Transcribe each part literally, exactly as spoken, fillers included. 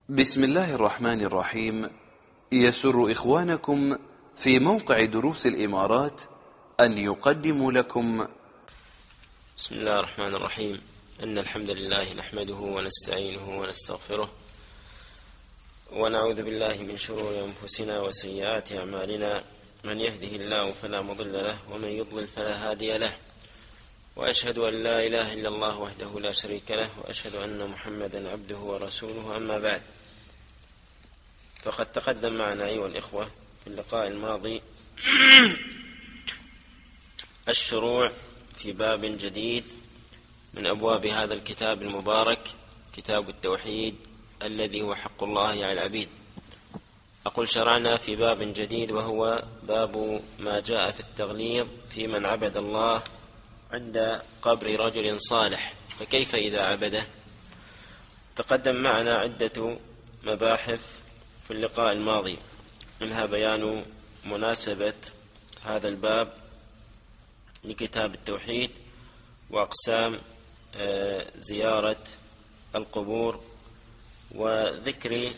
بسم الله الرحمن الرحيم. يسر إخوانكم في موقع دروس الإمارات أن يقدموا لكم بسم الله الرحمن الرحيم. إن الحمد لله نحمده ونستعينه ونستغفره ونعوذ بالله من شرور أنفسنا وسيئات أعمالنا، من يهده الله فلا مضل له ومن يضلل فلا هادي له، وأشهد أن لا إله إلا الله وحده لا شريك له، وأشهد أن محمدا عبده ورسوله. أما بعد، فقد تقدم معنا أيها الإخوة في اللقاء الماضي الشروع في باب جديد من أبواب هذا الكتاب المبارك، كتاب التوحيد الذي هو حق الله على العبيد. أقول شرعنا في باب جديد، وهو باب ما جاء في التغليظ في من عبد الله عند قبر رجل صالح، فكيف إذا عبده؟ تقدم معنا عدة مباحث في اللقاء الماضي، منها بيان مناسبة هذا الباب لكتاب التوحيد وأقسام زيارة القبور، وذكر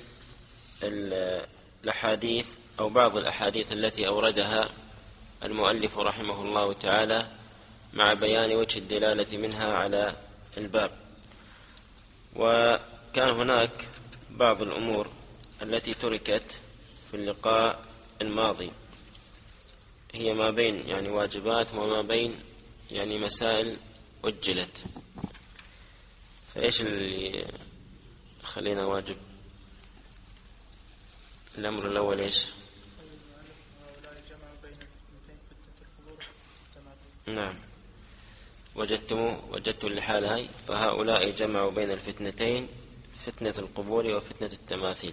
الأحاديث أو بعض الأحاديث التي أوردها المؤلف رحمه الله تعالى، مع بيان وجه الدلالة منها على الباب. وكان هناك بعض الأمور التي تركت في اللقاء الماضي، هي ما بين يعني واجبات وما بين يعني مسائل أجلت. فإيش اللي خلينا واجب؟ الأمر الأول إيش؟ نعم، وجدتم وجدت الحال هاي، فهؤلاء جمعوا بين الفتنتين، فتنة القبور وفتنة التماثيل.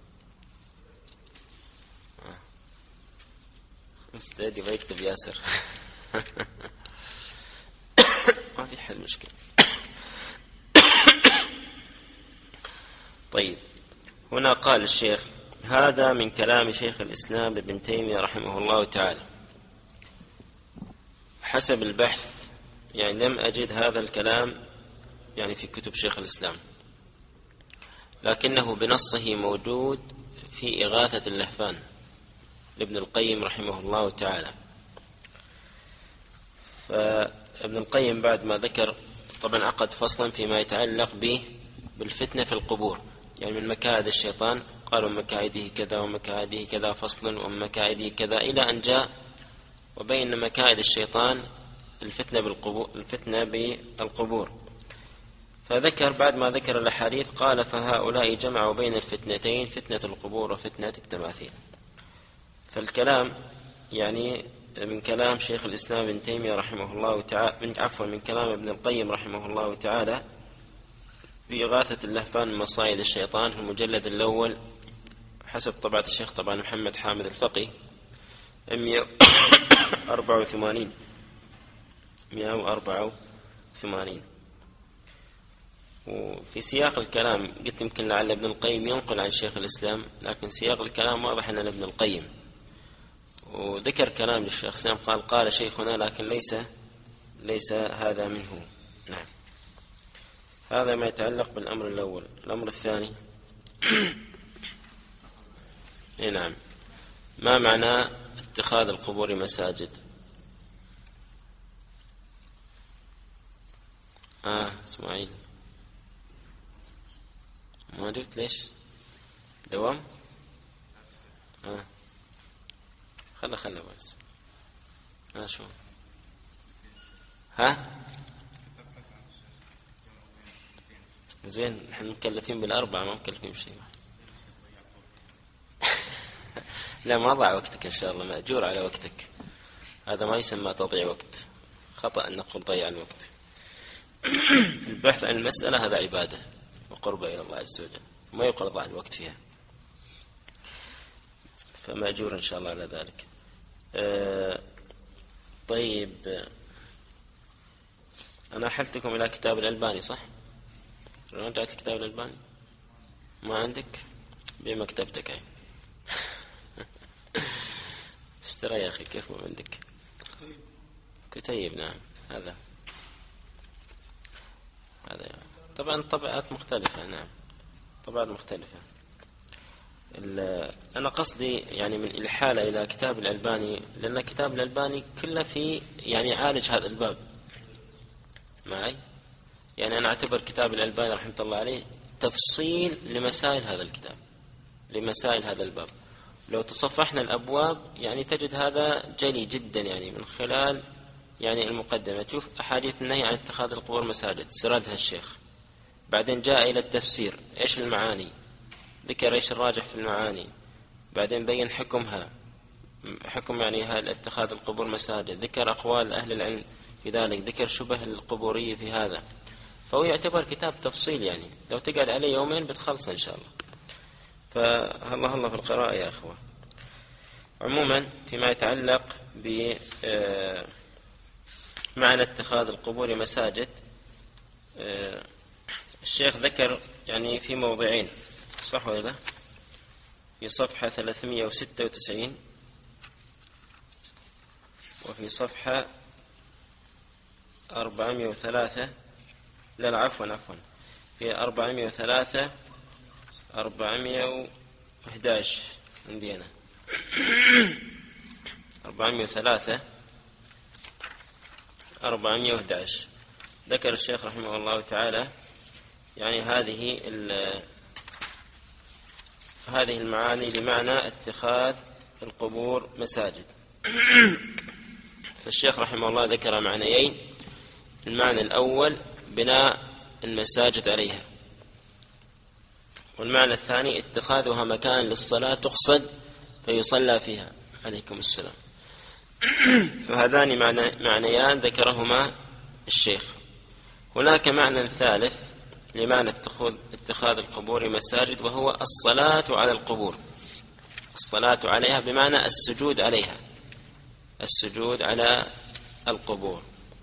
مستعد يكتب ياسر ما في حل مشكلة. طيب، هنا قال الشيخ: هذا من كلام شيخ الإسلام ابن تيمية رحمه الله تعالى. حسب البحث يعني لم أجد هذا الكلام يعني في كتب شيخ الإسلام، لكنه بنصه موجود في إغاثة اللهفان لابن القيم رحمه الله تعالى. فابن القيم بعد ما ذكر، طبعا عقد فصلا فيما يتعلق به بالفتنة في القبور، يعني من مكائد الشيطان، قالوا مكائده كذا ومكائده كذا فصل ومكائده كذا، إلى أن جاء وبين مكائد الشيطان الفتنة بالقبور الفتنة بالقبور فذكر بعد ما ذكر الأحاديث قال: فهؤلاء جمعوا بين الفتنتين، فتنة القبور وفتنة التماثيل. فالكلام يعني من كلام شيخ الإسلام ابن تيمية رحمه الله تعالى، من عفوا من كلام ابن القيم رحمه الله تعالى في إغاثة اللهفان من مصائد الشيطان في المجلد الأول حسب طبعة الشيخ طبعا محمد حامد الفقي مئة وأربعة وثمانين مئة وأربعة وثمانين. وفي سياق الكلام قلت يمكن لعل ابن القيم ينقل عن شيخ الإسلام، لكن سياق الكلام واضح أن ابن القيم، وذكر كلام للشيخ الإسلام قال: قال شيخنا، لكن ليس ليس هذا منه. نعم، هذا ما يتعلق بالأمر الأول. الأمر الثاني نعم، ما معنى اتخاذ القبور مساجد؟ آه إسماعيل ما جبت ليش دوام؟ آه خلا خلا بس ها شو ها زين، نحن مكلفين بالأربعة، ما مكلفين بشيء. لا، ما ضع وقتك إن شاء الله، مأجور على وقتك، هذا ما يسمى تضيع وقت، خطأ أن نقول ضيع الوقت. البحث عن المسألة هذا عبادة وقربة إلى الله عز وجل، ما يقال ضع الوقت فيها، فمأجور إن شاء الله على ذلك. آه طيب، أنا أحلتكم إلى كتاب الألباني صح؟ رجعت كتاب الألباني ما عندك؟ بمكتبتك هاي اشترى يا أخي، كيف ما عندك كتيب؟ نعم، هذا هذا طبعا طبعات مختلفة. نعم، طبعات مختلفة. أنا قصدي يعني من الحالة إلى كتاب الألباني، لأن كتاب الألباني كله في يعني عالج هذا الباب معي. يعني أنا أعتبر كتاب الألباني رحمة الله عليه تفصيل لمسائل هذا الكتاب، لمسائل هذا الباب. لو تصفحنا الأبواب يعني تجد هذا جلي جدا، يعني من خلال يعني المقدمة تشوف أحاديث النهي عن اتخاذ القبور مساجد سردها الشيخ، بعدين جاء إلى التفسير إيش المعاني، ذكر إيش الراجح في المعاني، بعدين بين حكمها، حكم يعني هذا اتخاذ القبور مساجد، ذكر أقوال أهل العلم في ذلك، ذكر شبه القبورية في هذا. فهو يعتبر كتاب تفصيل، يعني لو تقعد عليه يومين بتخلص إن شاء الله. فالله الله في القراءة يا أخوة. عموما فيما يتعلق بمعنى اتخاذ القبور مساجد، الشيخ ذكر يعني في موضعين، صح ولا لا؟ في صفحة ثلاثمائة وستة وتسعين وفي صفحة أربعمائة وثلاثة، لا عفوا عفوا في أربعمائة وثلاثة أربعمائة وأحد عشر عندي أنا أربعمائة وثلاثة أربعمائة وأحد عشر ذكر الشيخ رحمه الله تعالى يعني هذه هذه المعاني لمعنى اتخاذ القبور مساجد. الشيخ رحمه الله ذكر معنيين: المعنى الأول بناء المساجد عليها، والمعنى الثاني اتخاذها مكان للصلاة تقصد فيصلى فيها. عليكم السلام. فهذان معنيان ذكرهما الشيخ. هناك معنى ثالث لمعنى اتخاذ القبور مساجد، وهو الصلاة على القبور. الصلاة عليها بمعنى السجود عليها، السجود على القبور.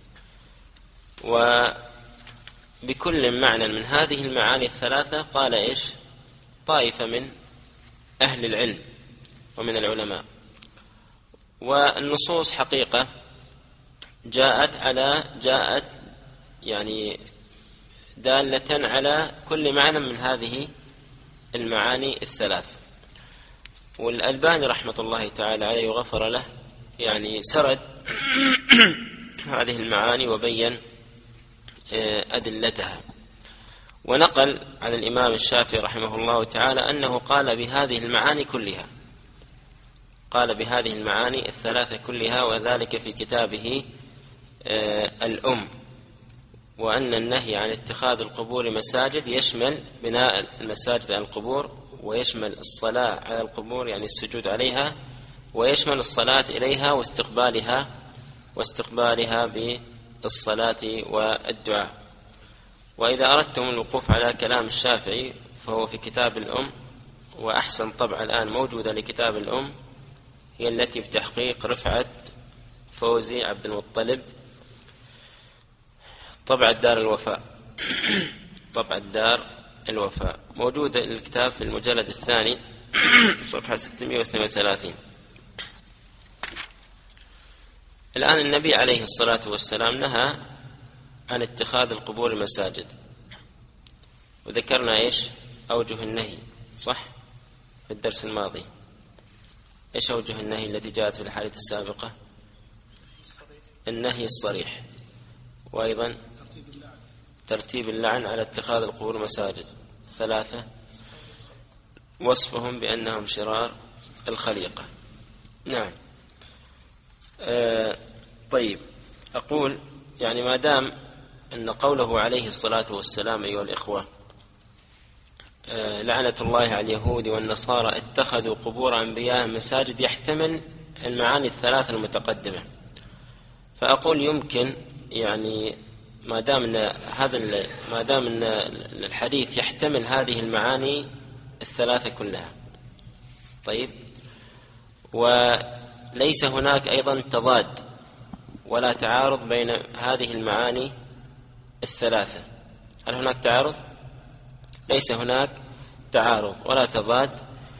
وبكل معنى من هذه المعاني الثلاثة قال إيش طائفة من أهل العلم ومن العلماء. والنصوص حقيقة جاءت على جاءت يعني دالة على كل معنى من هذه المعاني الثلاث. والألباني رحمة الله تعالى عليه وغفر له يعني سرد هذه المعاني وبين أدلتها، ونقل عن الإمام الشافعي رحمه الله تعالى أنه قال بهذه المعاني كلها، قال بهذه المعاني الثلاثة كلها، وذلك في كتابه الأم. وأن النهي عن اتخاذ القبور مساجد يشمل بناء المساجد على القبور، ويشمل الصلاة على القبور يعني السجود عليها، ويشمل الصلاة إليها واستقبالها واستقبالها بالصلاة والدعاء. وإذا أردتم الوقوف على كلام الشافعي فهو في كتاب الأم، وأحسن طبعة الآن موجودة لكتاب الأم هي التي بتحقيق رفعت فوزي عبد المطلب، طبعة دار الوفاء طبعة دار الوفاء، موجودة الكتاب في المجلد الثاني صفحة ستمائة واثنين وثلاثين. الآن النبي عليه الصلاة والسلام نهى عن اتخاذ القبور مساجد، وذكرنا إيش أوجه النهي صح في الدرس الماضي. إيش أوجه النهي التي جاءت في الحالة السابقة؟ النهي الصريح، وأيضا ترتيب اللعن على اتخاذ القبور مساجد. ثلاثة، وصفهم بأنهم شرار الخليقة. نعم. آه طيب، أقول يعني ما دام أن قوله عليه الصلاة والسلام أيها الإخوة آه لعنة الله على اليهود والنصارى اتخذوا قبور أنبياء مساجد، يحتمل المعاني الثلاث المتقدمة. فأقول يمكن يعني ما دام ان هذا ما دام ان الحديث يحتمل هذه المعاني الثلاثة كلها، طيب، وليس هناك أيضا تضاد ولا تعارض بين هذه المعاني الثلاثة. هل هناك تعارض؟ ليس هناك تعارض ولا تضاد.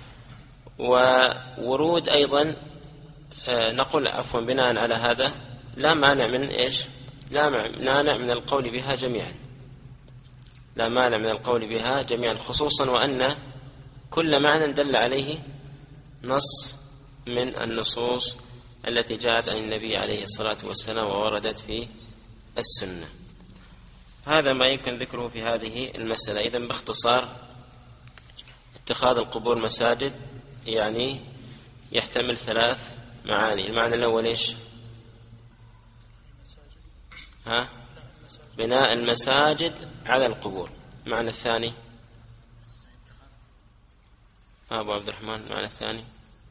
وورود أيضا نقول عفوا بناء على هذا لا مانع من إيش لا مانع من القول بها جميعا، لا مانع من القول بها جميعا، خصوصا وأن كل معنى دل عليه نص من النصوص التي جاءت عن النبي عليه الصلاة والسلام ووردت في السنة. هذا ما يمكن ذكره في هذه المسألة. إذن باختصار، اتخاذ القبور مساجد يعني يحتمل ثلاث معاني. المعنى الأول إيش؟ ها؟ بناء المساجد على القبور. المعنى الثاني أبو عبد الرحمن، المعنى الثاني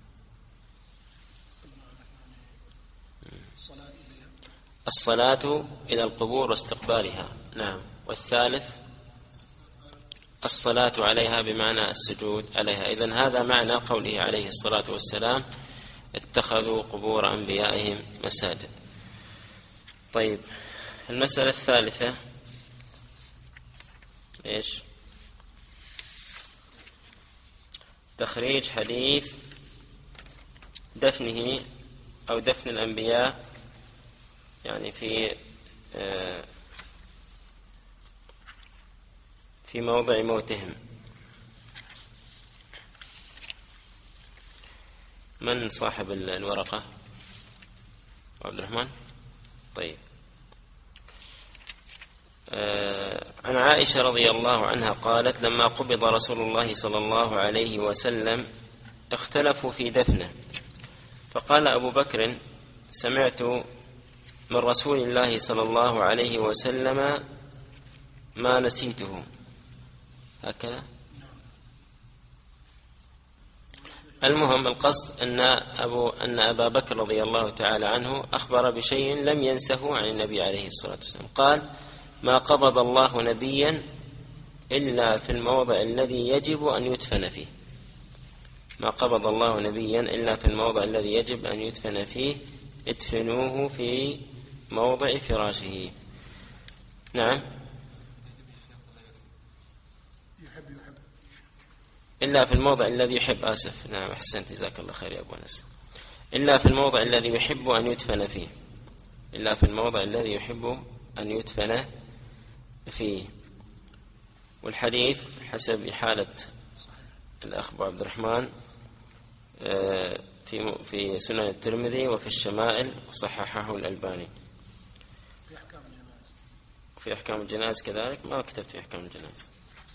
الصلاة إلى القبور واستقبالها. نعم. والثالث الصلاة عليها بمعنى السجود عليها. إذن هذا معنى قوله عليه الصلاة والسلام اتخذوا قبور أنبيائهم مساجد. طيب، المسألة الثالثة إيش؟ تخريج حديث دفنه أو دفن الأنبياء يعني في في موضع موتهم. من صاحب الورقة؟ عبد الرحمن. طيب. عن عائشة رضي الله عنها قالت: لما قبض رسول الله صلى الله عليه وسلم اختلفوا في دفنه، فقال أبو بكر: سمعت من رسول الله صلى الله عليه وسلم ما نسيته. هكذا. المهم القصد أن أبو أن أبا بكر رضي الله تعالى عنه أخبر بشيء لم ينسه عن النبي عليه الصلاة والسلام. قال: ما قبض الله نبيا إلا في الموضع الذي يجب أن يدفن فيه. ما قبض الله نبيا إلا في الموضع الذي يجب أن يدفن فيه، ادفنوه في موضع فراشه. نعم. إلا في الموضع الذي يحب. آسف. نعم، أحسنت، جزاك الله خير يا أبو أنس. إلا في الموضع الذي يحب أن يدفن فيه. إلا في الموضع الذي يحب أن يدفن فيه. والحديث حسب حالة الأخ أبو عبد الرحمن في في سنن الترمذي وفي الشمائل، وصححه الألباني. في أحكام الجنائز. في أحكام الجنائز كذلك. ما كتبت في أحكام الجنائز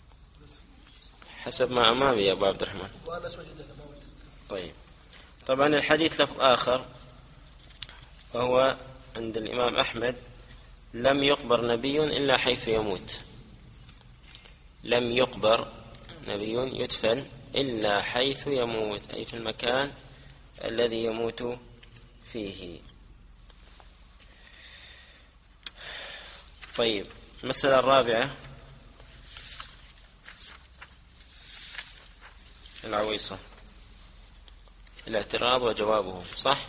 حسب ما أمامي يا أبو عبد الرحمن. طيب. طبعا الحديث لفظ آخر وهو عند الإمام أحمد: لم يقبر نبي إلا حيث يموت. لم يقبر نبي يدفن إلا حيث يموت، أي في المكان الذي يموت فيه. طيب، المسألة الرابعة العويصة، الاعتراض وجوابه. صح؟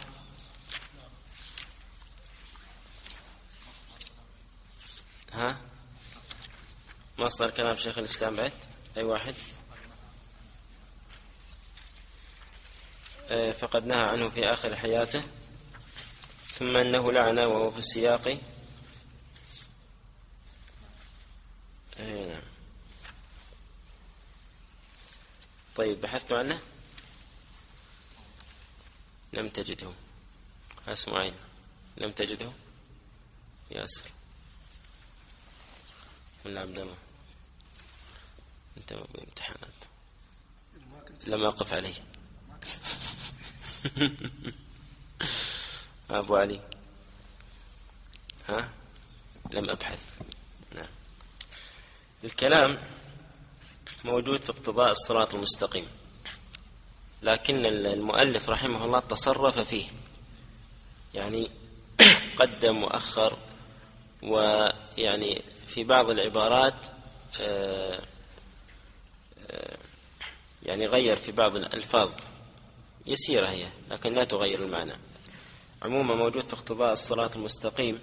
ها؟ مصدر كلام شيخ الإسلام بعد أي واحد؟ فقد نهى عنه في آخر حياته، ثم أنه لعن وهو في السياق. طيب، بحثت عنه لم تجده. أسمعين، لم تجده. ياسر ولا عبد الله؟ أنت بامتحانات لم أقف عليه. أبو علي، ها؟ لم أبحث. نعم. الكلام موجود في اقتضاء الصراط المستقيم، لكن المؤلف رحمه الله تصرف فيه، يعني قدم وأخر، ويعني في بعض العبارات يعني غير في بعض الألفاظ يسيرة هي، لكن لا تغير المعنى. عموما موجود في اقتضاء الصراط المستقيم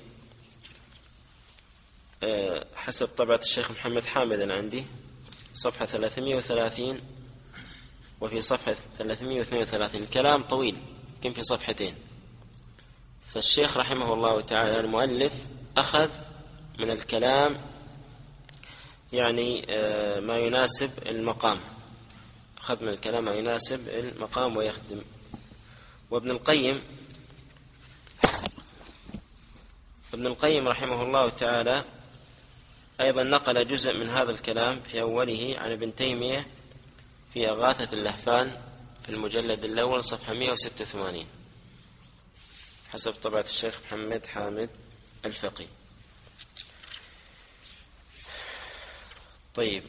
حسب طبعة الشيخ محمد حامد عندي، صفحة ثلاثمائة وثلاثين وفي صفحة ثلاثمائة واثنين وثلاثين. الكلام طويل يمكن في صفحتين، فالشيخ رحمه الله تعالى المؤلف أخذ من الكلام يعني ما يناسب المقام، أخذ من الكلام ما يناسب المقام ويخدم. وابن القيم ابن القيم رحمه الله تعالى أيضا نقل جزء من هذا الكلام في أوله عن ابن تيمية في إغاثة اللهفان في المجلد الأول صفحة مئة وستة وثمانين حسب طبعة الشيخ محمد حامد الفقي. طيب،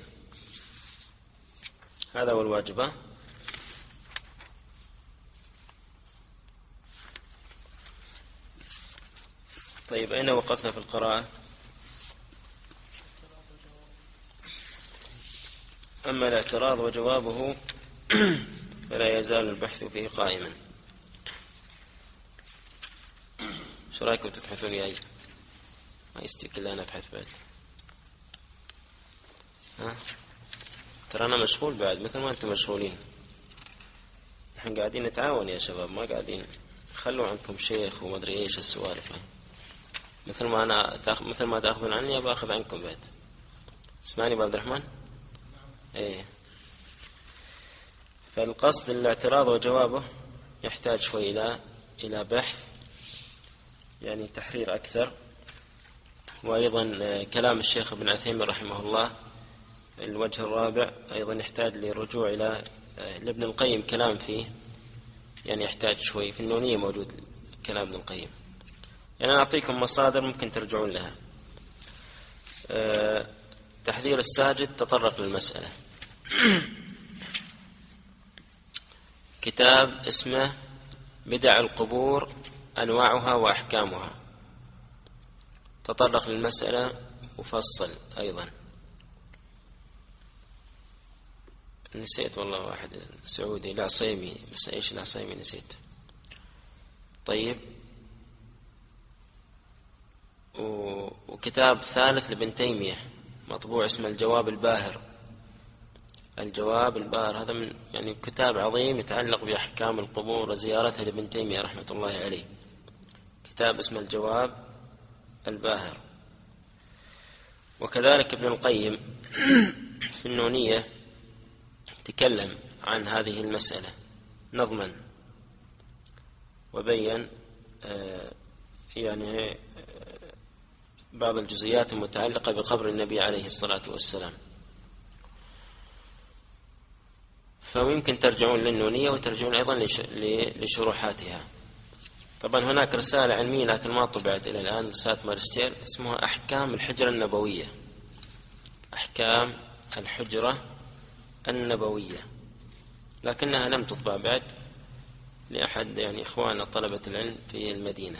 هذا هو الواجبة. طيب، أين وقفنا في القراءة؟ أما الاعتراض وجوابه فلا يزال البحث فيه قائما. شو رأيكم تبحثون ياي؟ ما يستيك إلا أنا أبحث بعد. ها؟ ترى أنا مشغول بعد مثل ما أنتم مشغولين. نحن قاعدين نتعاون يا شباب، ما قاعدين خلوا عندكم شيخ وما أدري إيش السوالف. مثل ما أنا تأخ... مثل ما تأخذون عني بأخذ عنكم بعد. اسمعني أبو عبد الرحمن. إيه. فالقصد الاعتراض وجوابه يحتاج شوي إلى إلى بحث، يعني تحرير أكثر. وأيضا كلام الشيخ ابن عثيمين رحمه الله الوجه الرابع أيضا يحتاج للرجوع إلى لابن القيم كلام فيه، يعني يحتاج شوي. في النونية موجود كلام ابن القيم، يعني أنا أعطيكم مصادر ممكن ترجعون لها. أه تحذير الساجد تطرق للمسألة. كتاب اسمه بدع القبور أنواعها وأحكامها، تطرق للمسألة وفصل. أيضا نسيت والله واحد سعودي العصيمي، بس إيش العصيمي نسيت. طيب، وكتاب ثالث لابن تيمية مطبوع اسمه الجواب الباهر. الجواب الباهر هذا من يعني كتاب عظيم يتعلق بأحكام القبور وزيارتها لابن تيمية رحمة الله عليه. كتاب اسمه الجواب الباهر. وكذلك ابن القيم في النونية تكلم عن هذه المسألة نظما، وبين يعني بعض الجزئيات المتعلقة بقبر النبي عليه الصلاة والسلام. فممكن ترجعون للنونية وترجعون أيضا لشروحاتها. طبعا هناك رسالة علمية لكن ما طبعت إلى الآن، رسالة مارستير اسمها أحكام الحجرة النبوية. أحكام الحجرة النبوية، لكنها لم تطبع بعد لأحد يعني إخواننا طلبة العلم في المدينة،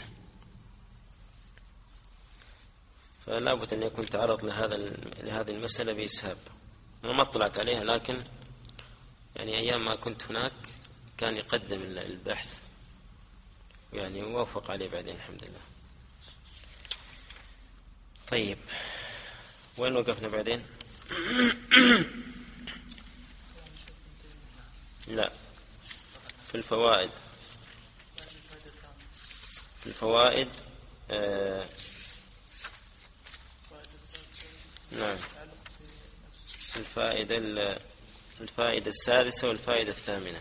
فلا بد أن يكون تعرض لهذا لهذه المسألة بإسهاب. أنا ما اطلعت عليها، لكن يعني أيام ما كنت هناك كان يقدم البحث يعني ووافق عليه بعدين الحمد لله. طيب، وين وقفنا بعدين؟ لا، في الفوائد. في الفوائد آه نعم، الفائدة الفائدة السادسة والفائدة الثامنة.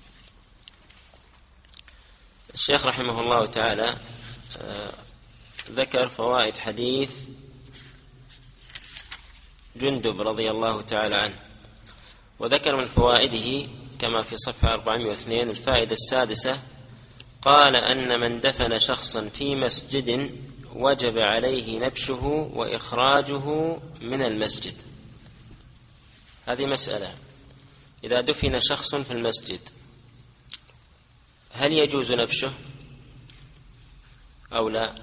الشيخ رحمه الله تعالى آه ذكر فوائد حديث جندب رضي الله تعالى عنه، وذكر من فوائده كما في صفحة أربعمائة واثنين الفائدة السادسة، قال أن من دفن شخصا في مسجد وجب عليه نبشه وإخراجه من المسجد. هذه مسألة، إذا دفن شخص في المسجد هل يجوز نبشه أو لا؟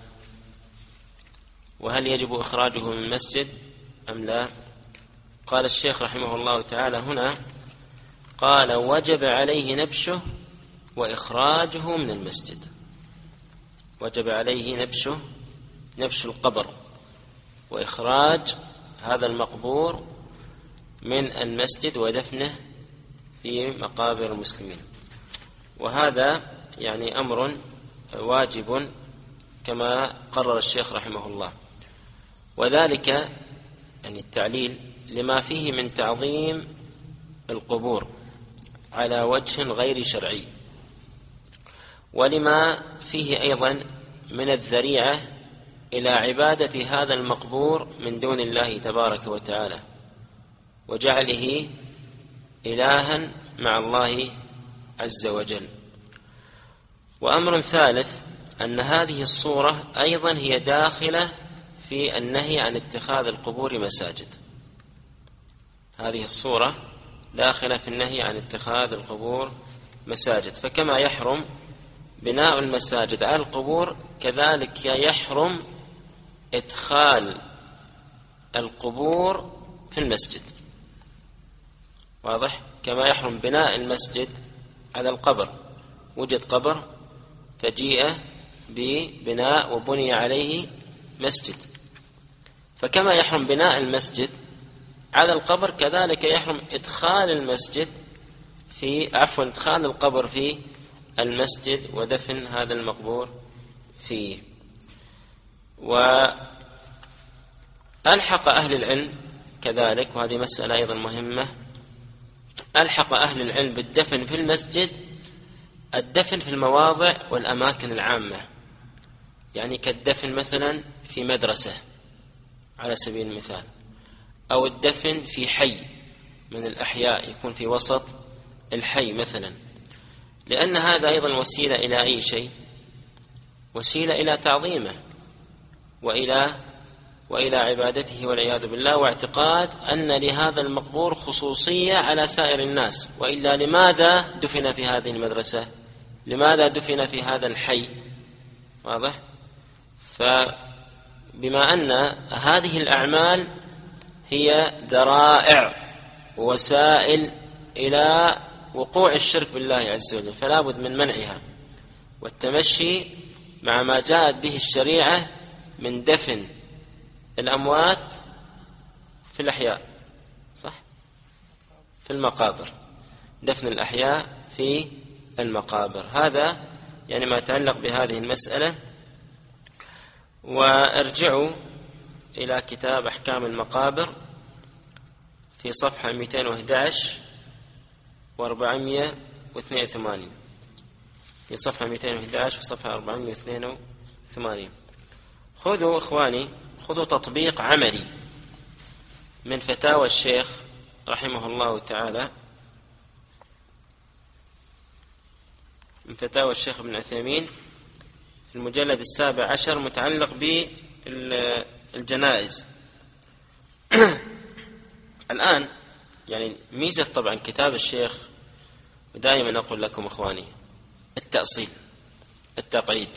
وهل يجب إخراجه من المسجد أم لا؟ قال الشيخ رحمه الله تعالى هنا، قال وجب عليه نبشه وإخراجه من المسجد. وجب عليه نبشه، نبش القبر، وإخراج هذا المقبور من المسجد ودفنه في مقابر المسلمين. وهذا يعني أمر واجب كما قرر الشيخ رحمه الله، وذلك يعني التعليل لما فيه من تعظيم القبور على وجه غير شرعي، ولما فيه أيضا من الذريعة إلى عبادة هذا المقبور من دون الله تبارك وتعالى وجعله إلها مع الله عز وجل. وأمر ثالث أن هذه الصورة أيضا هي داخلة في النهي عن اتخاذ القبور مساجد. هذه الصورة داخلة في النهي عن اتخاذ القبور مساجد، فكما يحرم بناء المساجد على القبور كذلك يحرم إدخال القبور في المسجد. واضح؟ كما يحرم بناء المسجد على القبر، وجد قبر فجيء ببناء وبني عليه مسجد، فكما يحرم بناء المسجد على القبر كذلك يحرم إدخال المسجد في عفوا إدخال القبر في المسجد ودفن هذا المقبور فيه. وألحق أهل العلم كذلك، وهذه مسألة أيضا مهمة، ألحق أهل العلم بالدفن في المسجد الدفن في المواضع والأماكن العامة، يعني كالدفن مثلا في مدرسة على سبيل المثال، أو الدفن في حي من الأحياء يكون في وسط الحي مثلا، لأن هذا أيضا وسيلة إلى أي شيء؟ وسيلة إلى تعظيمه وإلى وإلى عبادته والعياذ بالله، واعتقاد أن لهذا المقبور خصوصية على سائر الناس. وإلا لماذا دفن في هذه المدرسة؟ لماذا دفن في هذا الحي؟ واضح؟ فبما أن هذه الأعمال هي ذرائع ووسائل إلى وقوع الشرك بالله عز وجل، فلا بد من منعها والتمشي مع ما جاءت به الشريعة من دفن الأموات في الأحياء، صح؟ في المقابر، دفن الأحياء في المقابر. هذا يعني ما يتعلق بهذه المسألة. وارجعوا إلى كتاب أحكام المقابر في صفحة مئتين وأحد عشر وأربعمائة واثنين وثمانين، في صفحة مئتين وأحد عشر وصفحة أربعمائة واثنين وثمانين. خذوا إخواني، خذوا تطبيق عملي من فتاوى الشيخ رحمه الله تعالى، من فتاوى الشيخ ابن عثيمين في المجلد السابع عشر متعلق بالجنائز. الآن يعني ميزة طبعا كتاب الشيخ، ودائما أقول لكم إخواني التأصيل التقعيد،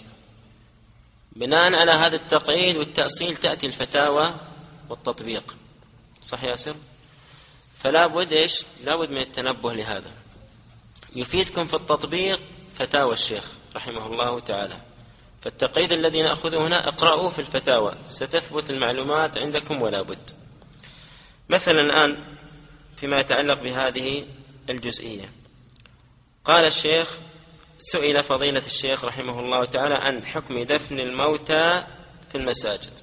بناء على هذا التقعيد والتأصيل تأتي الفتاوى والتطبيق، صح ياسر؟ فلا بد إيش؟ لا بد من التنبه لهذا. يفيدكم في التطبيق فتاوى الشيخ رحمه الله تعالى، فالتقعيد الذي نأخذه هنا اقرأوه في الفتاوى ستثبت المعلومات عندكم ولا بد. مثلا الآن فيما يتعلق بهذه الجزئية، قال الشيخ: سئل فضيلة الشيخ رحمه الله تعالى عن حكم دفن الموتى في المساجد.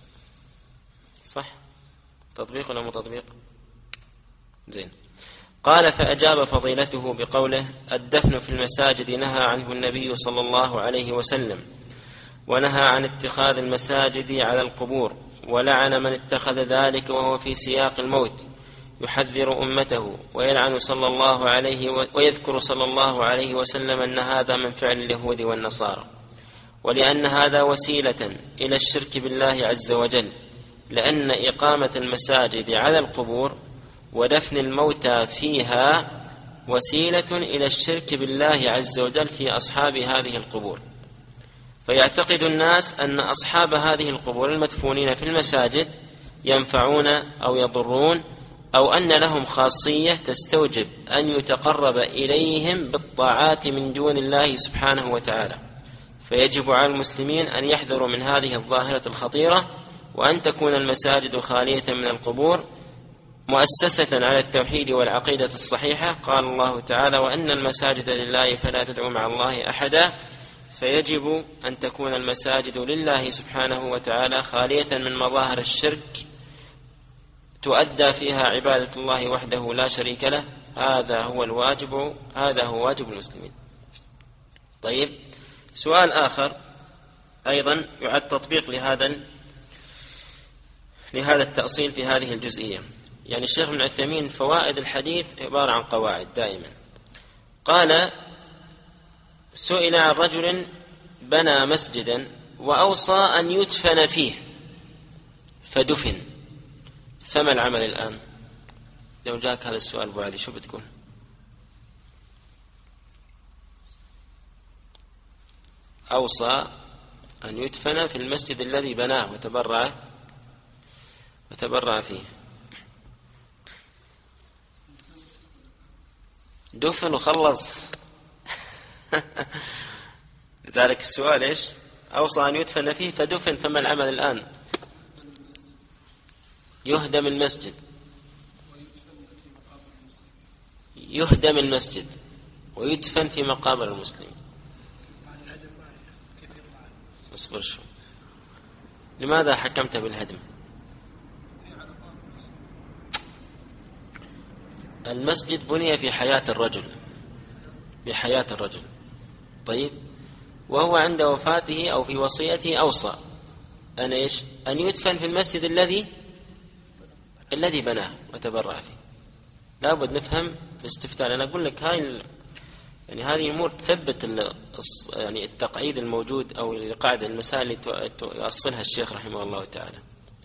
صح؟ تطبيق ولا مو تطبيق؟ زين. قال: فأجاب فضيلته بقوله: الدفن في المساجد نهى عنه النبي صلى الله عليه وسلم، ونهى عن اتخاذ المساجد على القبور، ولعن من اتخذ ذلك وهو في سياق الموت، يحذر أمته ويلعن صلى الله عليه و... ويذكر صلى الله عليه وسلم أن هذا من فعل اليهود والنصارى، ولأن هذا وسيلة إلى الشرك بالله عز وجل، لأن إقامة المساجد على القبور ودفن الموتى فيها وسيلة إلى الشرك بالله عز وجل في أصحاب هذه القبور. فيعتقد الناس أن أصحاب هذه القبور المدفونين في المساجد ينفعون أو يضرون، أو أن لهم خاصية تستوجب أن يتقرب إليهم بالطاعات من دون الله سبحانه وتعالى. فيجب على المسلمين أن يحذروا من هذه الظاهرة الخطيرة، وأن تكون المساجد خالية من القبور مؤسسة على التوحيد والعقيدة الصحيحة. قال الله تعالى: وأن المساجد لله فلا تدعوا مع الله أحدا. فيجب أن تكون المساجد لله سبحانه وتعالى خالية من مظاهر الشرك، تؤدى فيها عبادة الله وحده لا شريك له، هذا هو الواجب، هذا هو واجب المسلمين. طيب، سؤال آخر أيضا يعد تطبيق لهذا لهذا التأصيل في هذه الجزئية. يعني الشيخ ابن عثيمين فوائد الحديث عبارة عن قواعد دائما. قال: سئل عن رجل بنى مسجدا وأوصى أن يدفن فيه فدفن، فما العمل الآن؟ لو جاءك هذا السؤال أبو علي شو بتكون؟ أوصى أن يدفن في المسجد الذي بناه وتبرع وتبرع فيه، دفن وخلص. لذلك السؤال إيش؟ أوصى أن يدفن فيه فدفن، فما العمل الآن؟ يهدم المسجد، يهدم المسجد ويدفن في مقابر المسلمين. اصبر شو، لماذا حكمت بالهدم؟ المسجد بني في حياة الرجل، بحياة الرجل. طيب، وهو عند وفاته أو في وصيته أوصى أن إيش؟ أن يدفن في المسجد الذي الذي بناه وتبرع فيه. لابد نفهم الاستفتاء. أنا أقول لك هاي يعني هذه الأمور تثبت يعني التقعيد الموجود أو القاعدة المسائل اللي يؤصلها الشيخ رحمه الله تعالى.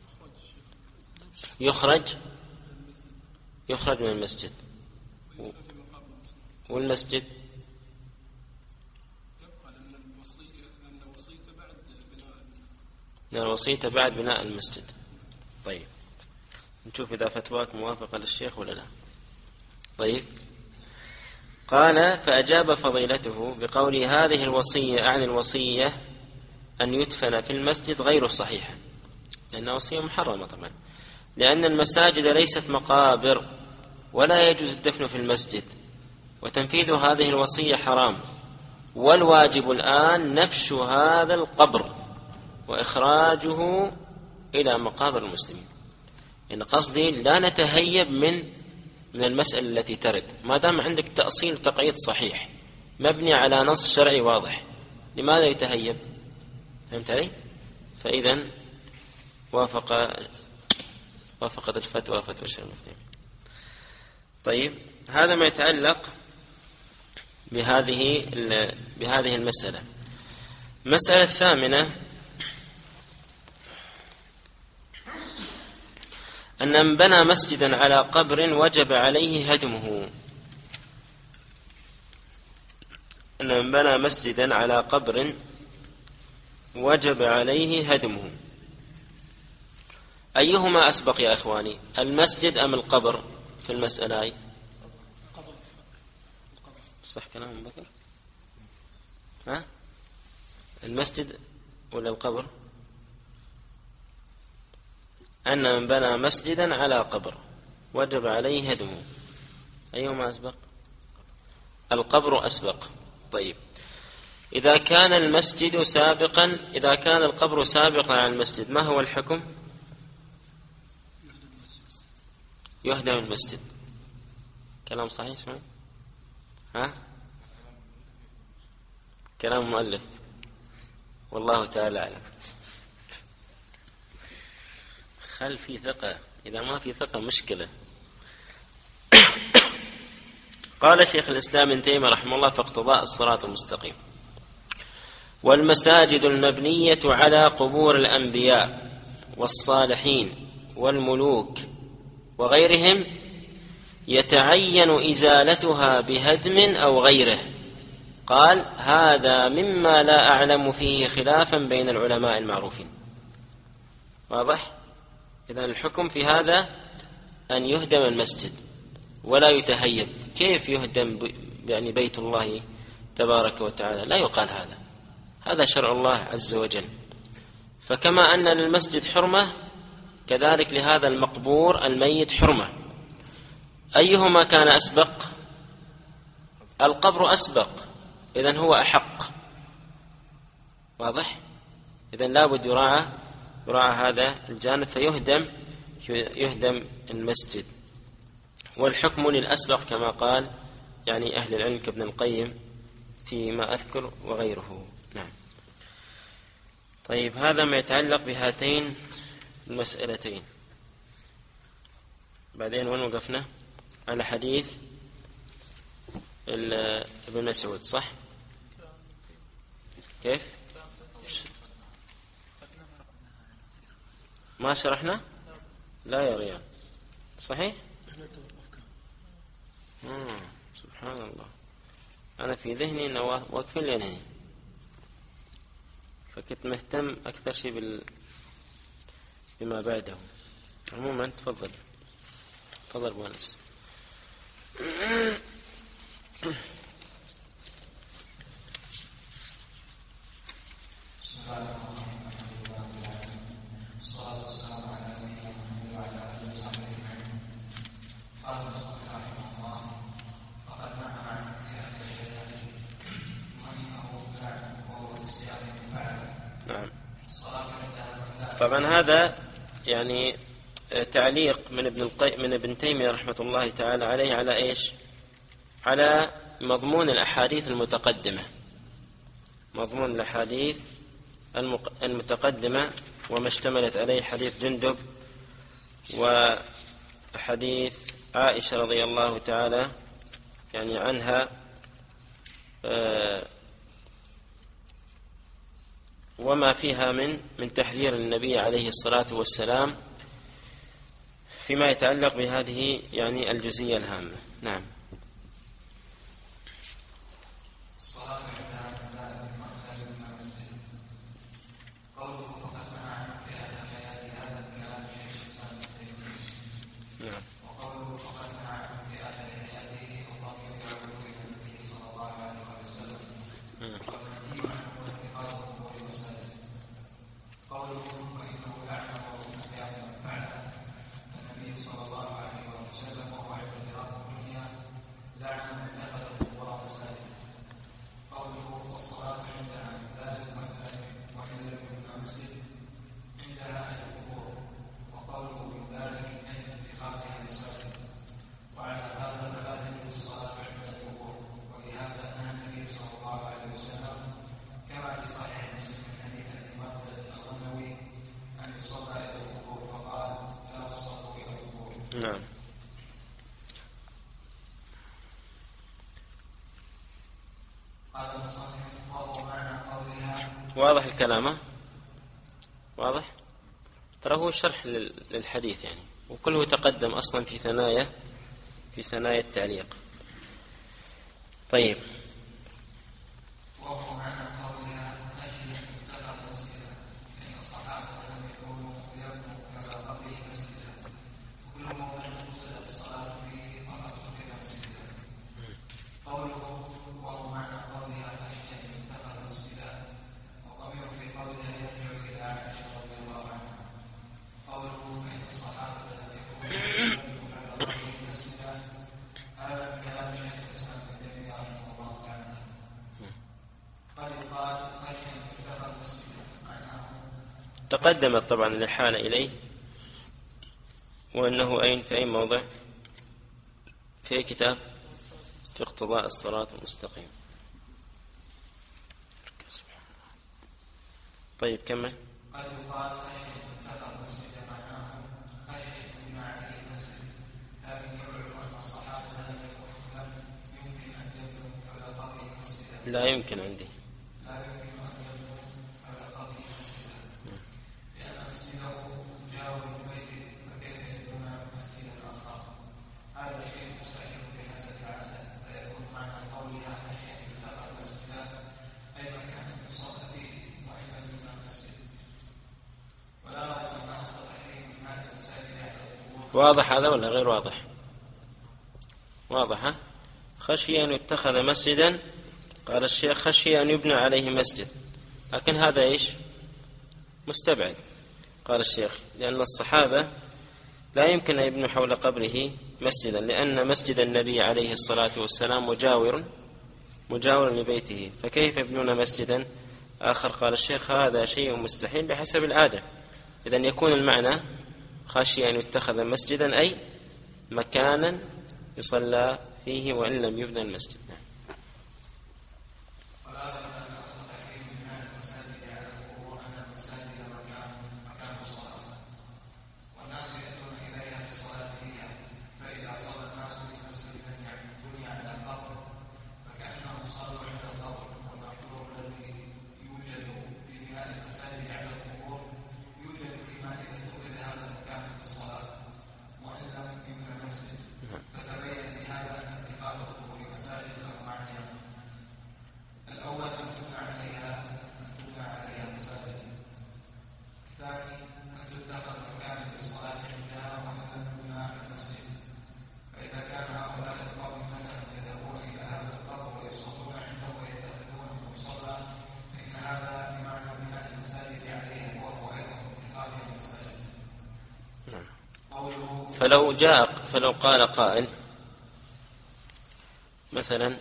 يخرج يخرج من المسجد، والمسجد لأن الوصية بعد بناء المسجد. طيب، نشوف إذا فتواك موافقة للشيخ ولا لا. طيب، قال: فأجاب فضيلته بقوله: هذه الوصية أعني الوصية أن يدفن في المسجد غير صحيحة، لأنها وصية محرمة طبعا، لأن المساجد ليست مقابر ولا يجوز الدفن في المسجد، وتنفيذ هذه الوصية حرام، والواجب الآن نبش هذا القبر وإخراجه إلى مقابر المسلمين. إن قصدي لا نتهيب من من المسألة التي ترد، ما دام عندك تأصيل تقعيد صحيح مبني على نص شرعي واضح، لماذا يتهيب؟ فهمت علي؟ فإذا وافق وافقت الفتوى فتوى الشيخ المسلم. طيب، هذا ما يتعلق بهذه بهذه المسألة. المسألة الثامنة: أن من بنى مسجدا على قبر وجب عليه هدمه. أن من بنى مسجدا على قبر وجب عليه هدمه. أيهما أسبق يا إخواني، المسجد أم القبر في المسألة هاي؟ صح كلام بكر؟ ها؟ المسجد ولا القبر؟ أن من بنى مسجدا على قبر وجب عليه هدمه، أيهما أسبق؟ القبر أسبق. طيب، إذا كان المسجد سابقا إذا كان القبر سابقا على المسجد، ما هو الحكم؟ يهدم المسجد. كلام صحيح اسمعي؟ ها؟ كلام مؤلف والله تعالى أعلم. خل في ثقة، إذا ما في ثقة مشكلة. قال شيخ الإسلام ابن تيمية رحمه الله في اقتضاء الصراط المستقيم: والمساجد المبنية على قبور الأنبياء والصالحين والملوك وغيرهم يتعين إزالتها بهدم أو غيره. قال: هذا مما لا أعلم فيه خلافا بين العلماء المعروفين. واضح؟ إذن الحكم في هذا أن يهدم المسجد ولا يتهيب. كيف يهدم يعني بيت الله تبارك وتعالى؟ لا يقال هذا، هذا شرع الله عز وجل. فكما أن للمسجد حرمة كذلك لهذا المقبور الميت حرمة. أيهما كان أسبق؟ القبر أسبق، إذن هو أحق. واضح؟ إذن لابد يراعى يراعى هذا الجانب، فيهدم يهدم المسجد. والحكم للأسبق كما قال يعني أهل العلم كابن القيم فيما أذكر وغيره. نعم. طيب هذا ما يتعلق بهاتين المسألتين. بعدين وين وقفنا؟ على حديث ابن مسعود صح؟ كيف؟ ما شرحنا؟ لا يا ريان صحيح؟ آه. سبحان الله، أنا في ذهني أنه وقف لأنهي، فكنت مهتم أكثر شيء بال... بما بعده. عموما تفضل تفضل بونس. طبعا هذا يعني تعليق من ابن القي... من ابن تيمية رحمة الله تعالى عليه على إيش؟ على مضمون الأحاديث المتقدمة، مضمون الأحاديث المق... المتقدمة وما اشتملت عليه حديث جندب وحديث عائشة رضي الله تعالى يعني عنها آه وما فيها من من تحذير النبي عليه الصلاة والسلام فيما يتعلق بهذه يعني الجزئية الهامة. نعم. نعم. واضح الكلام؟ واضح؟ ترى هو شرح للحديث يعني، وكله تقدم أصلا في ثنايا في ثنايا التعليق. طيب. تقدمت طبعا الإحالة إليه، وأنه أين في أي موضع في أي كتاب؟ في اقتضاء الصراط المستقيم. طيب كمل. لا يمكن عندي. واضح هذا ولا غير واضح؟ واضح. خشي أن يتخذ مسجدا، قال الشيخ خشي أن يبنى عليه مسجد، لكن هذا إيش؟ مستبعد. قال الشيخ لأن الصحابة لا يمكن أن يبنوا حول قبره مسجدا، لأن مسجد النبي عليه الصلاة والسلام مجاور مجاور لبيته، فكيف يبنون مسجدا آخر؟ قال الشيخ هذا شيء مستحيل بحسب العادة. إذن يكون المعنى خشي أن يتخذ مسجدا أي مكانا يصلى فيه وإن لم يبنى المسجد. فلو جاء فلو قال قائل مثلا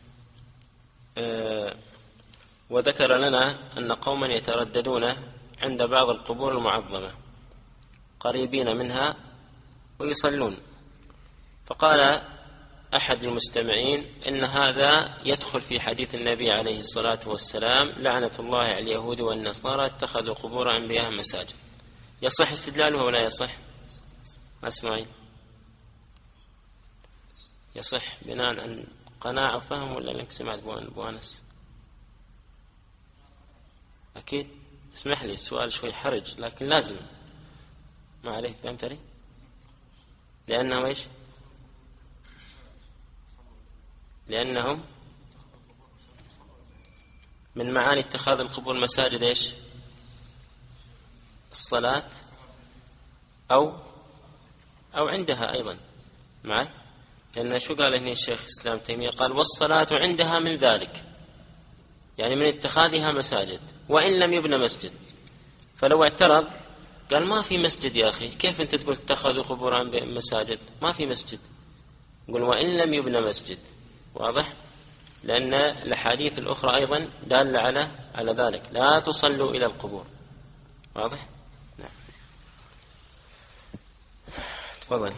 آه وذكر لنا أن قوما يترددون عند بعض القبور المعظمة قريبين منها ويصلون، فقال أحد المستمعين إن هذا يدخل في حديث النبي عليه الصلاة والسلام لعنة الله على اليهود والنصارى اتخذوا قبور أنبياء مساجد، يصح استدلاله ولا يصح؟ أسمعي، يصح بناء عن قناعة وفهم ولا لك سمعت أبو أنس؟ أكيد. اسمح لي السؤال شوي حرج لكن لازم، ما عليه، فهمت لي؟ لأنهم إيش؟ لأنهم من معاني اتخاذ القبور مساجد إيش؟ الصلاة أو أو عندها أيضا معي، لأن شو قال هنا الشيخ الإسلام تيمية؟ قال والصلاة عندها من ذلك، يعني من اتخاذها مساجد وإن لم يبنى مسجد. فلو اعترض قال ما في مسجد يا أخي، كيف أنت تقول اتخذوا قبورا مساجد؟ ما في مسجد. قل وإن لم يبنى مسجد، واضح؟ لأن الأحاديث الأخرى أيضا دالة على على ذلك، لا تصلوا إلى القبور، واضح؟ نعم. تفضل.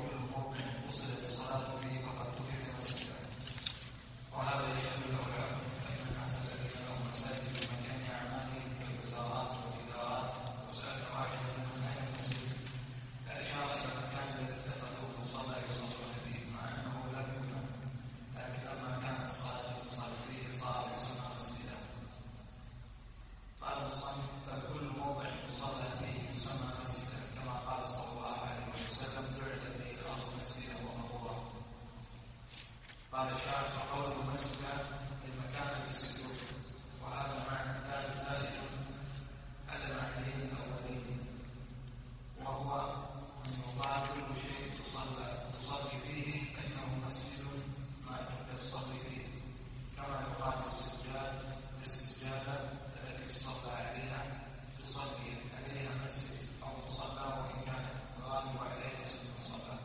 قال الشاعر فقوله مسجد المكان بالسجود، وهذا معنى ثالث زائد على المعنيين الاولين، وهو ان يقال كل شيء تصلى تصلي فيه انه مسجد ما كنت تصلي فيه، كما يقال السجاد بالسجاده التي تصلى عليها تصلي عليها مسجد او مصلى وان كان الغالب عليها اسم المصلى.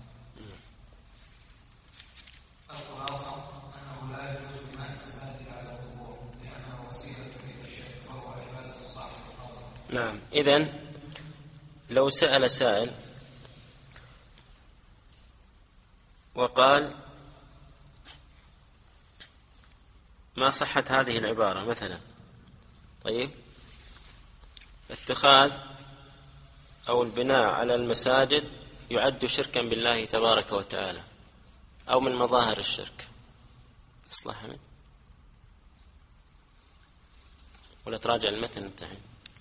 الخلاصة أنه لا يجوز بناء المساجد على القبور لأنها وسيلة إلى الشرك وهو عبادة صاحب القبر. نعم. إذن لو سأل سائل وقال ما صحة هذه العبارة مثلا، طيب اتخاذ أو البناء على المساجد يعد شركا بالله تبارك وتعالى أو من مظاهر الشرك، إصلاح من ولا تراجع المتن التحين.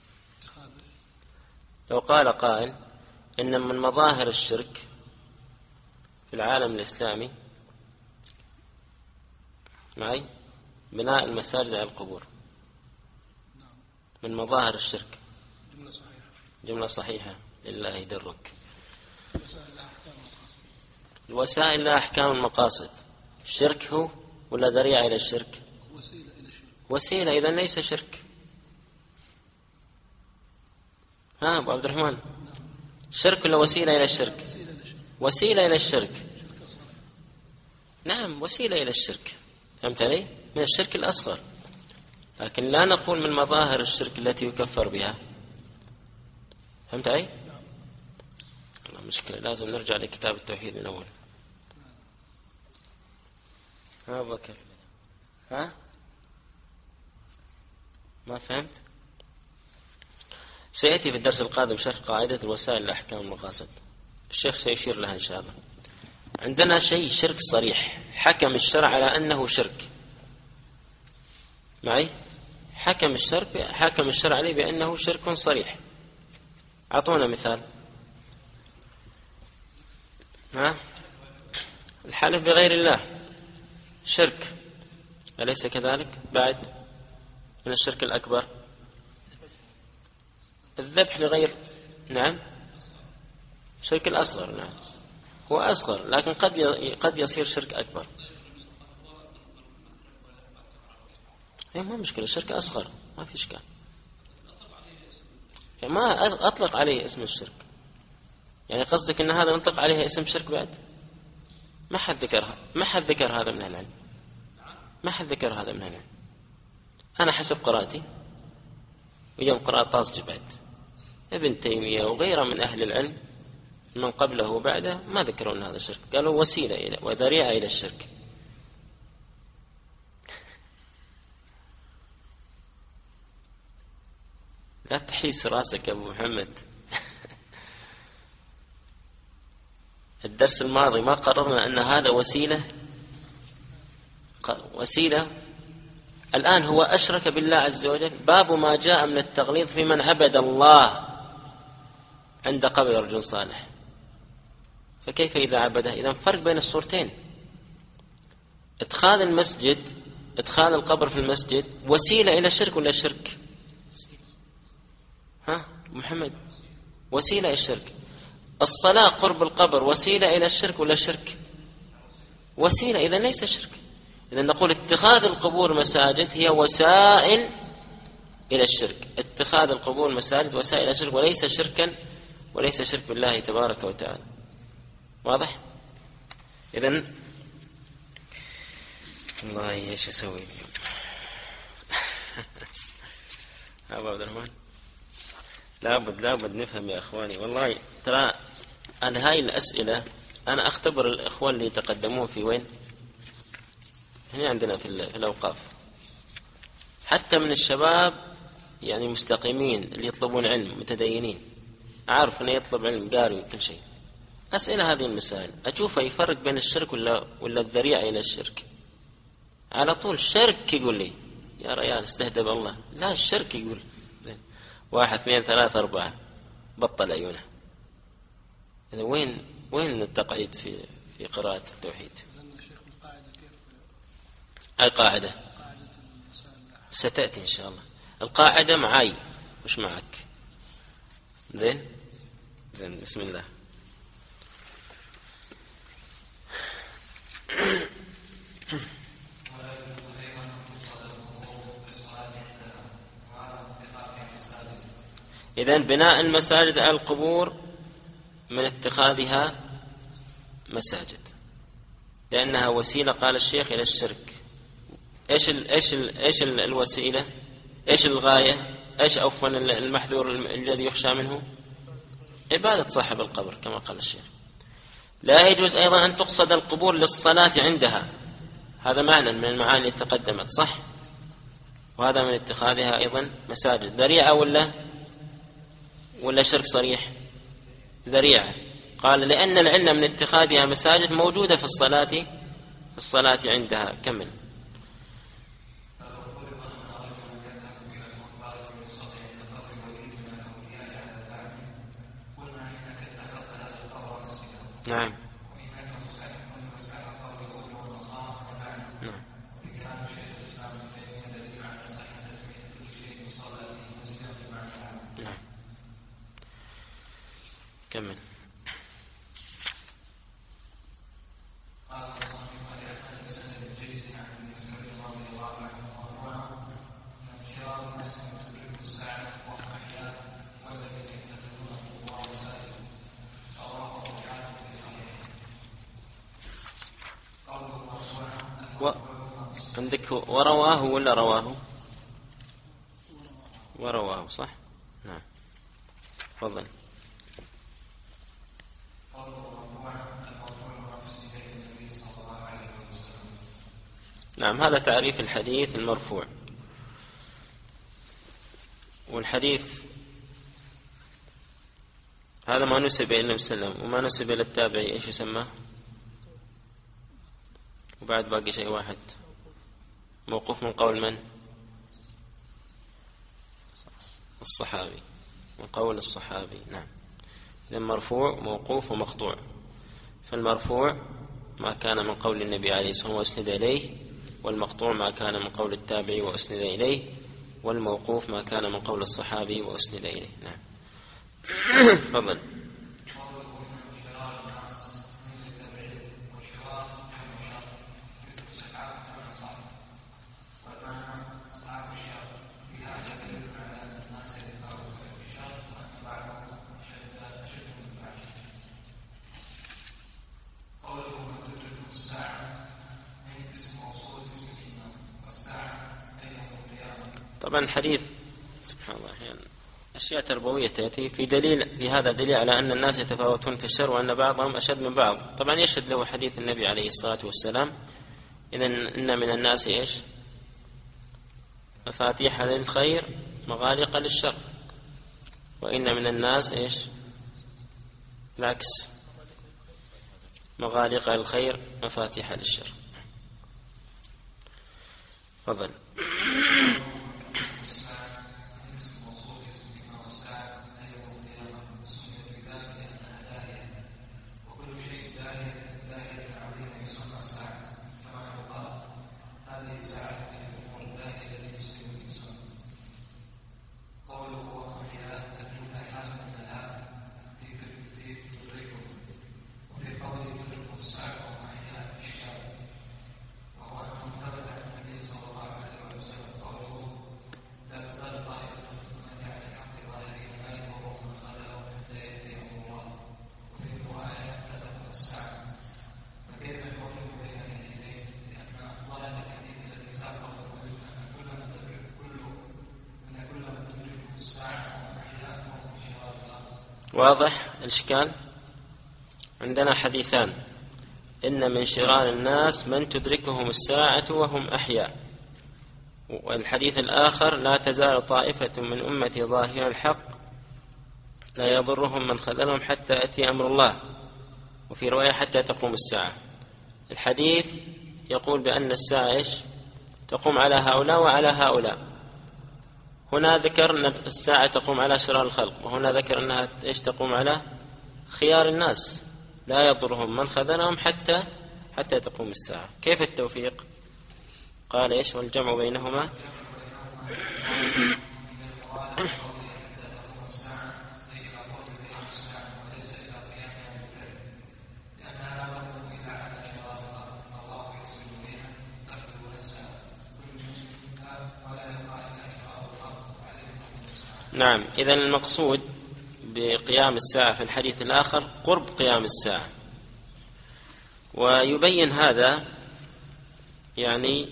لو قال قائل إن من مظاهر الشرك في العالم الإسلامي معي بناء المساجد على القبور، من مظاهر الشرك، جملة صحيحة جملة صحيحة لله درك. الوسائل لا أحكام المقاصد، الشرك هو ولا ذريعة إلى الشرك؟ وسيلة إلى الشرك. وسيلة، إذن ليس شرك. ها أبو عبد الرحمن، شرك ولا وسيلة إلى الشرك؟ وسيلة إلى الشرك. نعم وسيلة إلى الشرك، فهمت علي؟ من الشرك الأصغر، لكن لا نقول من مظاهر الشرك التي يكفر بها، فهمت علي؟ مشكلة، لازم نرجع لكتاب التوحيد من أول. ها بكر، ها ما فهمت؟ سيأتي في الدرس القادم شرح قاعدة الوسائل لأحكام المقاصد، الشيخ سيشير لها إن شاء الله. عندنا شيء شرك صريح، حكم الشرع على أنه شرك معي، حكم الشرع حكم الشرع عليه بأنه شرك صريح. أعطونا مثال. ها؟ الحلف بغير الله شرك، أليس كذلك؟ بعد من الشرك الأكبر الذبح لغير، نعم شرك الأصغر، نعم هو أصغر لكن قد قد يصير شرك أكبر. هي ما مشكلة، الشرك أصغر ما في إشكال، ما أطلق عليه اسم الشرك. يعني قصدك أن هذا نطلق عليه اسم شرك بعد؟ ما حد ذكرها، ما حد ذكر هذا من العلم، ما حد ذكر هذا من العلم. أنا حسب قراءتي ويوم قراءة طاس جبعت ابن تيمية وغيره من أهل العلم من قبله وبعده ما ذكروا أن هذا شرك، قالوا وسيلة إلى وذريعة إلى الشرك. لا تحيس راسك يا أبو محمد. الدرس الماضي ما قررنا أن هذا وسيلة وسيلة الآن هو أشرك بالله عز وجل. باب ما جاء من التغليظ في من عبد الله عند قبر رجل صالح، فكيف إذا عبده؟ إذا فرق بين الصورتين. ادخال المسجد ادخال القبر في المسجد وسيلة إلى الشرك ولا شرك؟ ها محمد، وسيلة إلى الشرك. الصلاة قرب القبر وسيلة إلى الشرك ولا شرك؟ وسيلة، إذا ليس شرك. إذا نقول اتخاذ القبور مساجد هي وسائل إلى الشرك، اتخاذ القبور مساجد وسائل إلى الشرك، وليس شركا وليس شرك بالله تبارك وتعالى. واضح؟ إذن الله ايش اسوي اليوم؟ ابو عبد الرحمن لابد لابد نفهم يا اخواني. والله ترى انا هاي الاسئله انا اختبر الاخوان اللي يتقدمون في وين؟ هنا عندنا في الاوقاف، حتى من الشباب يعني مستقيمين اللي يطلبون علم متدينين، عارف انه يطلب علم قاري وكل شيء. اسئله هذه المسائل اشوفها يفرق بين الشرك ولا ولا الذريعه الى الشرك. على طول شرك يقول لي يا ريال استهدى بالله، لا الشرك يقول زين واحد اثنين ثلاثة أربعة بطل عيونه. إذا وين وين التقعيد في في قراءة التوحيد؟ أي قاعدة ستأتي إن شاء الله. القاعدة معي مش معك. زين زين بسم الله. إذن بناء المساجد على القبور من اتخاذها مساجد، لأنها وسيلة قال الشيخ إلى الشرك. إيش ال إيش ال إيش ال الوسيلة؟ إيش الغاية؟ إيش عفوا المحذور الذي يخشى منه؟ عبادة صاحب القبر كما قال الشيخ. لا يجوز أيضا أن تقصد القبور للصلاة عندها، هذا معنى من المعاني التي تقدمت صح، وهذا من اتخاذها أيضا مساجد. ذريعة ولا ولا شرك صريح؟ ذريعة. قال لأن العلة من اتخاذها مساجد موجودة في الصلاة في الصلاة عندها. كمل. نعم نعم نعم كمل. و... عندك ورواه ولا رواه؟ ورواه صح. نعم تفضل. نعم، هذا تعريف الحديث المرفوع. والحديث هذا ما نسب إلى النبي صلى الله عليه وسلم، وما نسب إلى التابعي إيش يسمى؟ وبعد باقي شيء واحد، موقوف من قول من؟ الصحابي، من قول الصحابي. نعم، إذا مرفوع موقوف ومقطوع. فالمرفوع ما كان من قول النبي عليه الصلاة والسلام وأسند إليه، والمقطوع ما كان من قول التابعي وأسند إليه، والموقوف ما كان من قول الصحابي وأسند إليه. نعم. تفضل. طبعا الحديث سبحان الله يعني أشياء تربوية تأتي في دليل في هذا دليل على أن الناس يتفاوتون في الشر وأن بعضهم أشد من بعض. طبعا يشهد له حديث النبي عليه الصلاة والسلام: إذن إن من الناس إيش؟ مفاتيح للخير مغالق للشر، وإن من الناس إيش؟ العكس، مغالق للخير مفاتيح للشر. تفضل. واضح الإشكال؟ عندنا حديثان: إن من شرار الناس من تدركهم الساعة وهم أحياء، والحديث الآخر: لا تزال طائفة من أمتي ظاهر الحق لا يضرهم من خذلهم حتى يأتي أمر الله، وفي رواية حتى تقوم الساعة. الحديث يقول بأن الساعة تقوم على هؤلاء وعلى هؤلاء. هنا ذكر أن الساعة تقوم على شرار الخلق، وهنا ذكر أنها إيش تقوم على خيار الناس لا يضرهم من خذلهم حتى حتى تقوم الساعة. كيف التوفيق؟ قال إيش؟ والجمع بينهما نعم. إذن المقصود بقيام الساعة في الحديث الآخر قرب قيام الساعة. ويبين هذا يعني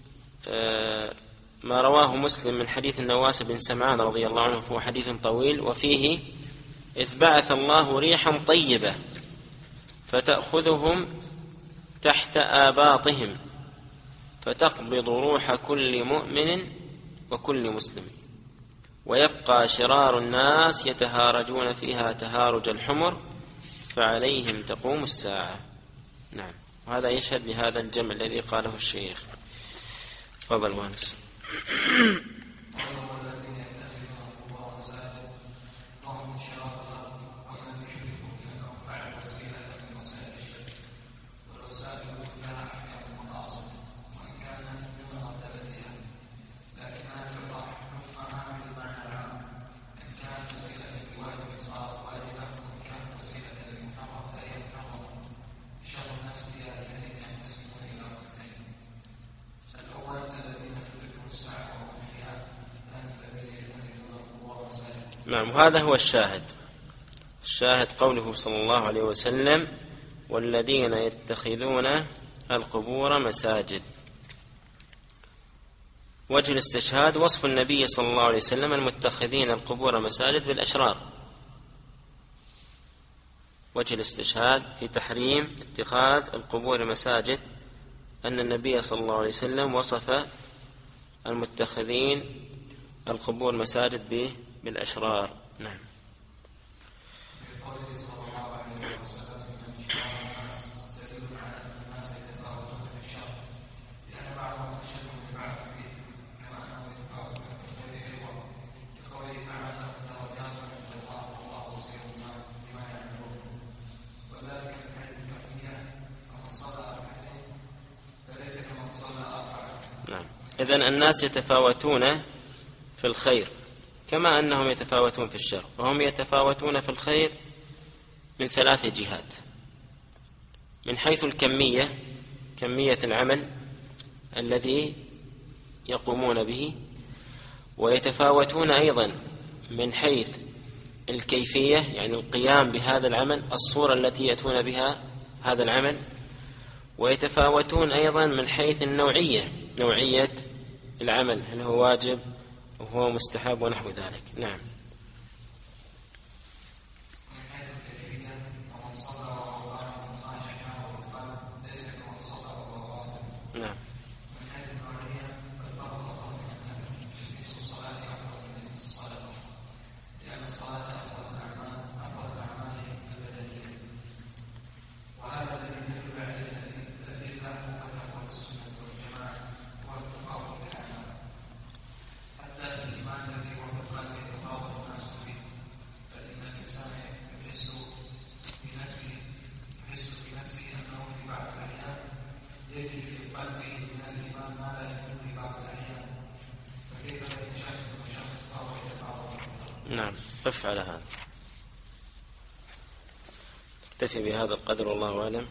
ما رواه مسلم من حديث النواس بن سمعان رضي الله عنه، فهو حديث طويل، وفيه: إذ بعث الله ريحا طيبة فتأخذهم تحت آباطهم فتقبض روح كل مؤمن وكل مسلم، ويبقى شرار الناس يتهارجون فيها تهارج الحمر فعليهم تقوم الساعة. نعم، وهذا يشهد بهذا الجمع الذي قاله الشيخ. تفضل مهندس. نعم، وهذا هو الشاهد. الشاهد قوله صلى الله عليه وسلم: والذين يتخذون القبور مساجد. وجه الاستشهاد وصف النبي صلى الله عليه وسلم المتخذين القبور مساجد بالأشرار. وجه الاستشهاد في تحريم اتخاذ القبور مساجد أن النبي صلى الله عليه وسلم وصف المتخذين القبور مساجد به بالأشرار. نعم. إذن الناس يتفاوتون في الخير كما أنهم يتفاوتون في الشر، فهم يتفاوتون في الخير من ثلاث جهات: من حيث الكمية، كمية العمل الذي يقومون به، ويتفاوتون أيضا من حيث الكيفية، يعني القيام بهذا العمل، الصورة التي يأتون بها هذا العمل، ويتفاوتون أيضا من حيث النوعية، نوعية العمل، هل هو واجب وهو مستحب ونحو ذلك. نعم. نعم. نعم. قف على هذا. نكتفي بهذا القدر والله أعلم.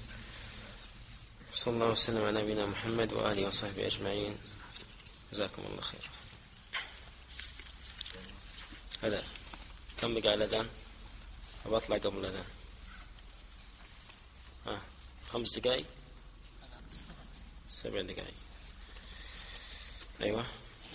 صلى الله وسلم على نبينا محمد وآله وصحبه أجمعين. جزاكم الله خير. هذا كم بقى الأذان؟ أبغى أطلع قبل الأذان. آه. خمس دقائق، سبع دقائق. أيوة.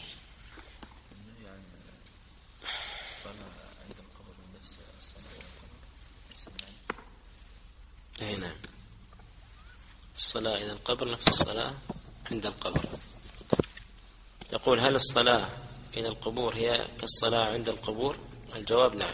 أي نعم. الصلاة إلى القبر نفس الصلاة عند القبر. يقول: هل الصلاة إلى القبور هي كالصلاة عند القبور؟ الجواب: نعم.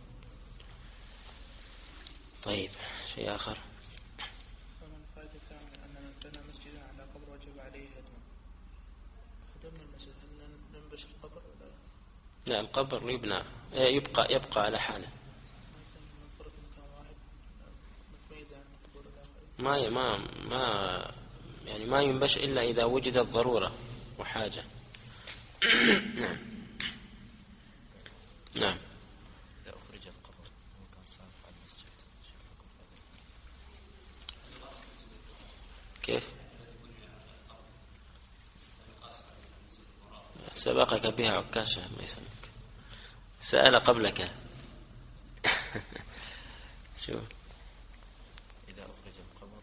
طيب، شيء آخر. ومن فائدة ثانية أن من بنى مسجدا على قبر وجب عليه هدمه. هدمنا المسجد، هل ننبش القبر ولا لا؟ لا، القبر يبنى، يبقى يبقى على حاله. ما ما ما يعني ما ينبش إلا إذا وجدت ضرورة وحاجة. نعم. نعم. إذا أخرج القبر وكان صارف على المسجد كيف؟ سبقك بها عكاشة ما يسمك، سأل قبلك. شو؟ إذا أخرج القبر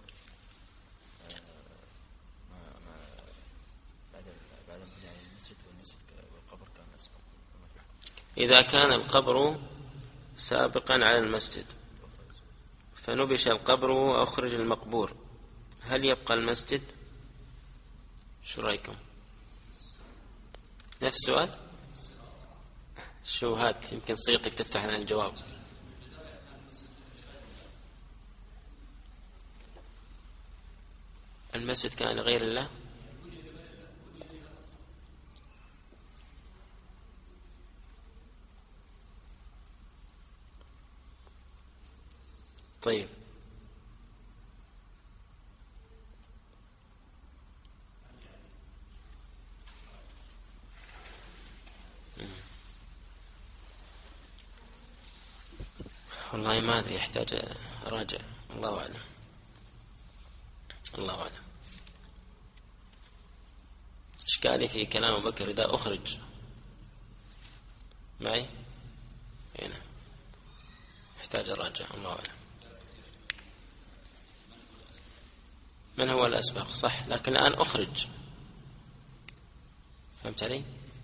ما ما بعد بعد بناء المسجد والمسجد والقبر كان أسبق. إذا كان القبر سابقا على المسجد فنبش القبر وأخرج المقبور، هل يبقى المسجد؟ شو رأيكم؟ نفس السؤال؟ شو هات، يمكن صيغتك تفتح لنا الجواب. المسجد كان لغير الله؟ طيب، والله ما أدري، يحتاج أراجع، الله أعلم. الله أعلم. إشكالي في كلام أبو بكر إذا أخرج معي هنا، يحتاج أراجع، الله أعلم. من هو الأسبق؟ صح، لكن الآن أخرج، فهمت علي؟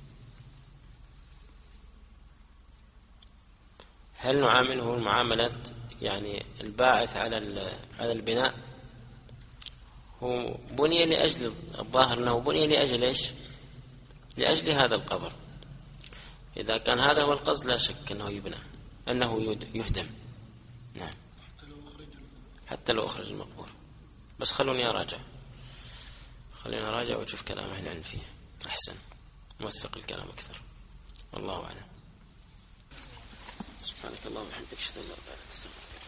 هل نعامله معاملة يعني الباعث على على البناء، هو بني لأجل، الظاهر أنه بني لأجل إيش؟ لأجل هذا القبر. إذا كان هذا هو القصد لا شك أنه يبنى، أنه يهدم. نعم، حتى لو أخرج المقبور. بس خلوني أراجع، خلوني أراجع وأشوف كلام أهل العلم فيه أحسن، موثق الكلام أكثر. والله أعلم. سبحانك اللهم وبحمدك، أشهد أن لا إله إلا أنت.